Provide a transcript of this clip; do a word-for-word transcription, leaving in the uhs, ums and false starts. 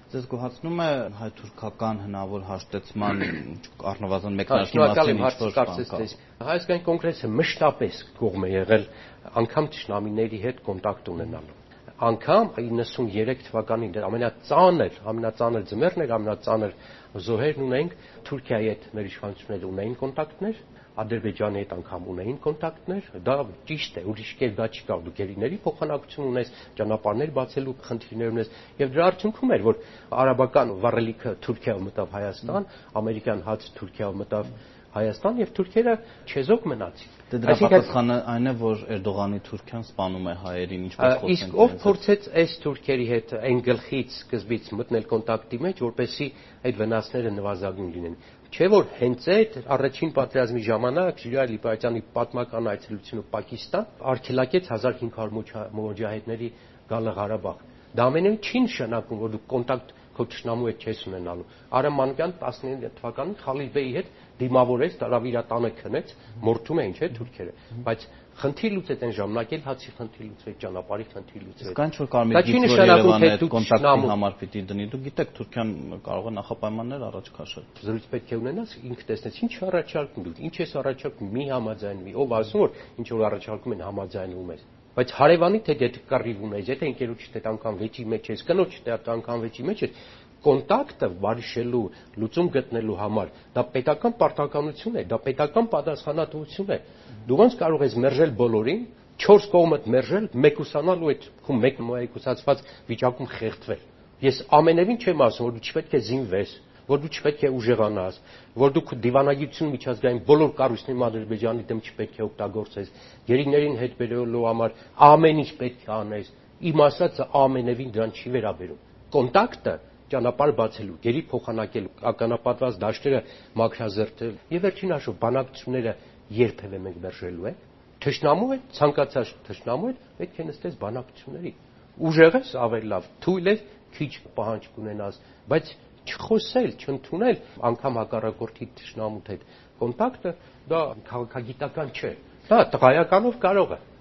Ձեզ գոհացնում է հայ-թուրքական հնարավոր հաշտեցման առնվազն մեկնարկի մասին ինչ-որ բան։ Հայ-թուրքական կոնգրեսը մշտապես կողմ է եղել անգամ թշնամիների հետ կոնտակտ ունենալու։ Անգամ իննսուններեք թվականին ամենածանր, ամենածանր ձմեռն էր, ամենածանր զոհերն ունենք, Թուրքիայի հետ մեր իշխանությունները ունեին կոնտակտներ, Ադրբեջանի հետ անգամ ունեին կոնտակտներ, դա ճիշտ է, ուրիշ կերպ դա չի կարող, դու գերիների փոխանակություն ունես, ճանապարհներ բացելու խնդիրներ ունես, եւ դրա արդյունքում էր, որ արաբական վառելիքը Թուրքիայով մտավ Հայաստան, ամերիկյան հացը Թուրքիայով մտավ Հայաստան եւ թուրքերը չեզոք մնացին։ Դրա պատասխանը այն է, որ Էրդողանի Թուրքիան սպանում է հայերին, ինչպես խոսենք։ Իսկ ով փորձեց այս թուրքերի հետ այն գլխից սկզբից մտնել կոնտակտի մեջ, որպեսզի այդ վնասները նվազագույն լինեն։ Չէ՞ որ հենց այդ առաջին պատերազմի ժամանակ Ժիրայր Լիպայտյանի պատմական այցելությունը Պակիստան արգելակեց հազար հինգ հարյուր մոջահեդների գալը Ղարաբաղ։ Դա ամենը չի նշանակում, որ դու կոնտակտ քո ճշնամու հետ չես ունենալու։ Արամ Մանուկյան տասնինը թվականին Խալիլ Բեյի հետ դիմավորեց, տարավ իր տանը քնեց, մորթում էին, չէ՞ թուրքերը։ Բայց խնդիր լուծեց այն ժամանակ էլ հացի խնդիր լուծվեց, ճանապարհի խնդիր լուծվեց։ Իսկ ինչ որ կարմիր գիծ որ Երևանը այդ կոնտակտի համար պիտի դնի, դու գիտեք Թուրքիան կարող է նախապայմաններ առաջ քաշել։ Զրույց պետք է ունենաս, ինքը տեսնես ինչ առաջարկում դու, ինչ ես առաջարկում, մի համաձայնվի, ով ասում որ ինչ որ առաջարկում են համաձայնվում ես։ Բայց հարևանի թե դե կռիվ ունես, եթե ընկերոջի հետ անգամ վեճի մեջ ես, կնոջի հետ անգամ վեճի մեջ ես, կոնտակտը բարիշելու, լուծում գտնելու համար դա պետական պարտականություն է, դա պետական պատասխանատվություն է։ Դու ոնց կարող ես մերժել բոլորին, չորս կողմդ մերժել, մեկուսանալ ու այդ քո մեկ մեկուսացված վիճակում խեղդվել։ Ես ամենևին չեմ ասում, որ դու չպետք է զինվես, որ դու չպետք է ուժեղանաս, որ դու դիվանագիտություն միջազգային բոլոր կառույցների Ադրբեջանի դեմ չպետք է օգտագործես, գերիներին հետ բերելու համար ամեն ինչ պետք է անես։ Իմ ասածը ամենևին դրան չի վերաբերում։ Կոնտակտը ճանապարհ բացելու, գերի փոխանակելու, ականապատված դաշտերը մաքրազերծել եւ վերջին հաշվով բանակցությունները երբևէ մենք մերժելու ենք։ Թշնամու է, ցանկացած թշնամու է, պետք է նստես բանակցությունների։ Ուժեղ ես ավելի լավ, թույլ ես, քիչ պահանջ կունենաս, բայց չխոսել, չընդունել անգամ հակառակորդի թշնամուդ հետ կոնտակտը դա քաղաքագիտական չէ։ Դա տղայականով կարող է,